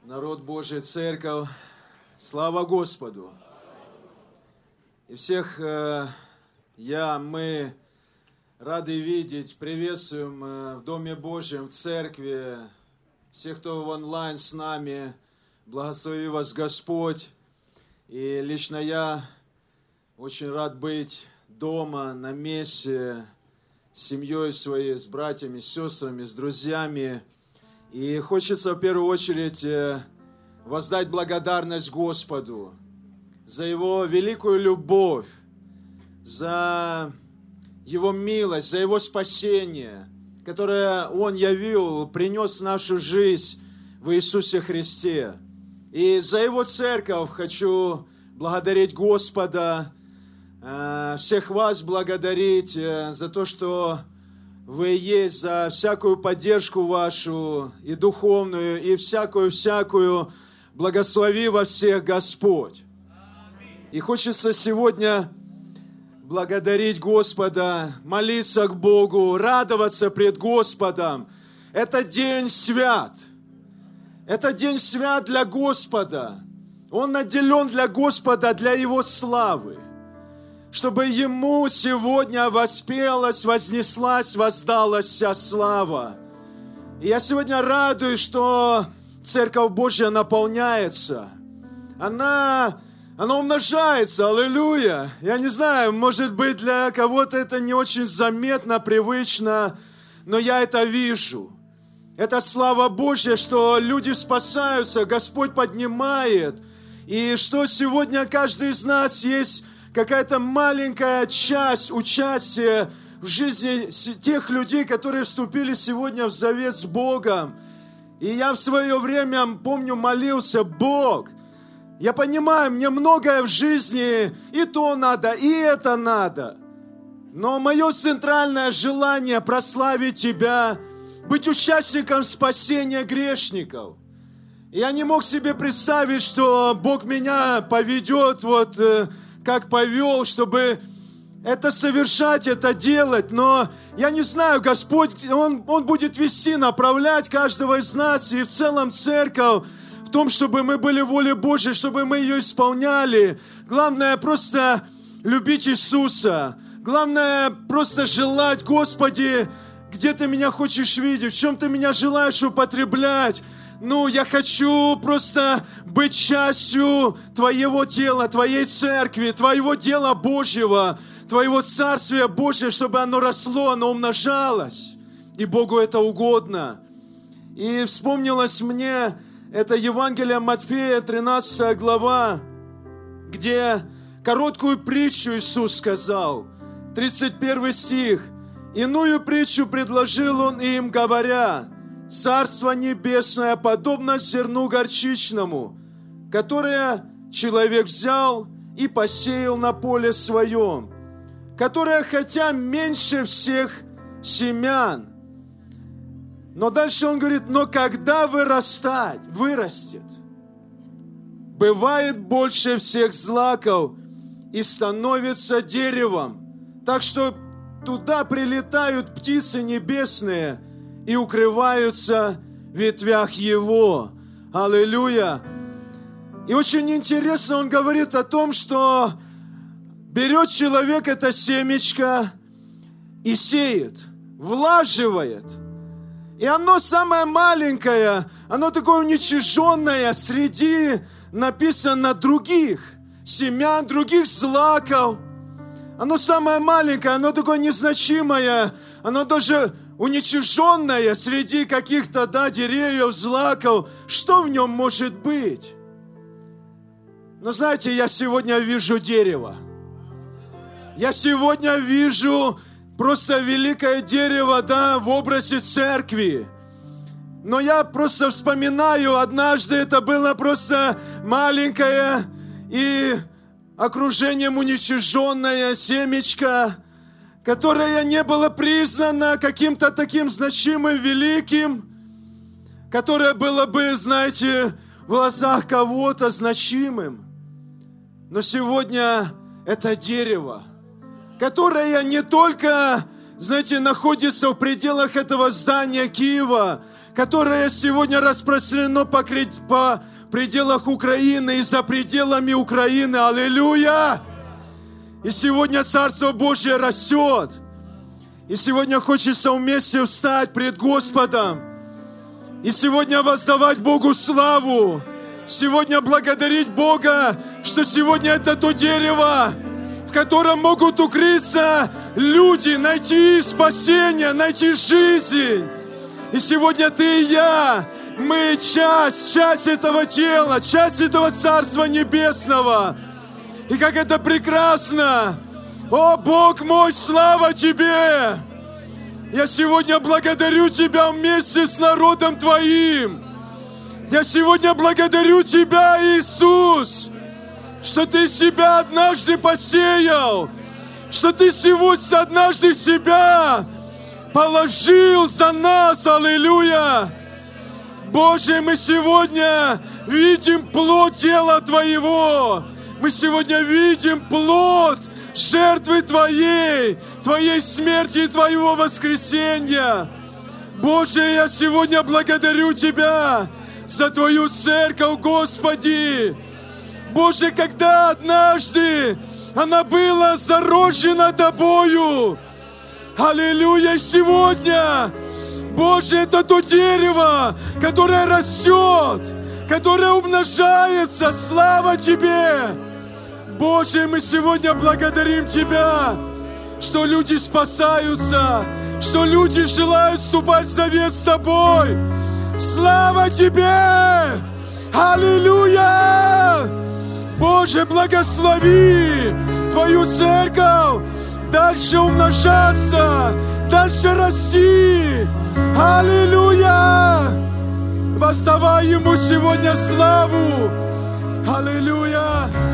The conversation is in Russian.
Народ Божий, церковь, слава Господу! И всех мы рады видеть, приветствуем в Доме Божьем, в церкви, всех, кто в онлайн с нами, благослови вас Господь. И лично я очень рад быть дома, на месте, с семьей своей, с братьями, с сестрами, с друзьями. И хочется в первую очередь воздать благодарность Господу за Его великую любовь, за Его милость, за Его спасение, которое Он явил, принес в нашу жизнь в Иисусе Христе. И за Его церковь хочу благодарить Господа, всех вас благодарить за то, что вы есть, за всякую поддержку вашу, и духовную, и всякую. Благослови во всех Господь. И хочется сегодня благодарить Господа, молиться к Богу, радоваться пред Господом. Это день свят. Это день свят для Господа. Он отделен для Господа, для Его славы. Чтобы Ему сегодня воспелась, вознеслась, воздалась вся слава. И я сегодня радуюсь, что Церковь Божья наполняется. Она умножается, аллилуйя. Я не знаю, может быть, для кого-то это не очень заметно, привычно, но я это вижу. Это слава Божья, что люди спасаются, Господь поднимает. И что сегодня каждый из нас есть какая-то маленькая часть, участия в жизни тех людей, которые вступили сегодня в завет с Богом. И я в свое время, помню, молился: Бог, я понимаю, мне многое в жизни, и то надо, и это надо. Но мое центральное желание прославить Тебя, быть участником спасения грешников. Я не мог себе представить, что Бог меня поведет как повел, чтобы это совершать, это делать. Но я не знаю, Господь, Он будет вести, направлять каждого из нас и в целом церковь в том, чтобы мы были в воле Божьей, чтобы мы ее исполняли. Главное просто любить Иисуса. Главное просто желать: Господи, где Ты меня хочешь видеть, в чем Ты меня желаешь употреблять. Я хочу просто быть частью Твоего тела, Твоей церкви, Твоего дела Божьего, Твоего Царствия Божьего, чтобы оно росло, оно умножалось. И Богу это угодно. И вспомнилось мне это Евангелие Матфея, 13 глава, где короткую притчу Иисус сказал, 31 стих. «Иную притчу предложил Он им, говоря: Царство Небесное подобно зерну горчичному, которое человек взял и посеял на поле своем, которое, хотя меньше всех семян». Но дальше он говорит: но когда вырастет, бывает больше всех злаков и становится деревом, так что туда прилетают птицы небесные и укрываются в ветвях его. Аллилуйя! И очень интересно, он говорит о том, что берет человек это семечко и сеет, влаживает. И оно самое маленькое, оно такое уничиженное среди, написано, других семян, других злаков. Оно самое маленькое, оно такое незначимое, оно даже уничиженное среди каких-то, деревьев, злаков. Что в нем может быть? Но знаете, я сегодня вижу дерево. Я сегодня вижу просто великое дерево, в образе церкви. Но я просто вспоминаю, однажды это было просто маленькое и окружением уничиженное семечко, которое не было признано каким-то таким значимым, великим, которое было бы, знаете, в глазах кого-то значимым. Но сегодня это дерево, которое не только, знаете, находится в пределах этого здания Киева, которое сегодня распространено по пределах Украины и за пределами Украины. Аллилуйя! И сегодня Царство Божье растет. И сегодня хочется вместе встать пред Господом. И сегодня воздавать Богу славу. Сегодня благодарить Бога, что сегодня это то дерево, в котором могут укрыться люди, найти спасение, найти жизнь. И сегодня ты и я, мы часть этого тела, часть этого Царства Небесного. И как это прекрасно! О, Бог мой, слава Тебе! Я сегодня благодарю Тебя вместе с народом Твоим. Я сегодня благодарю Тебя, Иисус, что Ты себя однажды посеял, что Ты однажды себя положил за нас. Аллилуйя! Боже, мы сегодня видим плод тела Твоего. Мы сегодня видим плод жертвы Твоей смерти и Твоего воскресения. Боже, я сегодня благодарю Тебя за Твою церковь, Господи. Боже, когда однажды она была зарожена Тобою. Аллилуйя! Сегодня, Боже, это то дерево, которое растет, которое умножается. Слава Тебе! Боже, мы сегодня благодарим Тебя, что люди спасаются, что люди желают вступать в завет с Тобой. Слава Тебе! Аллилуйя! Боже, благослови Твою церковь дальше умножаться, дальше расти. Аллилуйя! Воздавай Ему сегодня славу. Аллилуйя!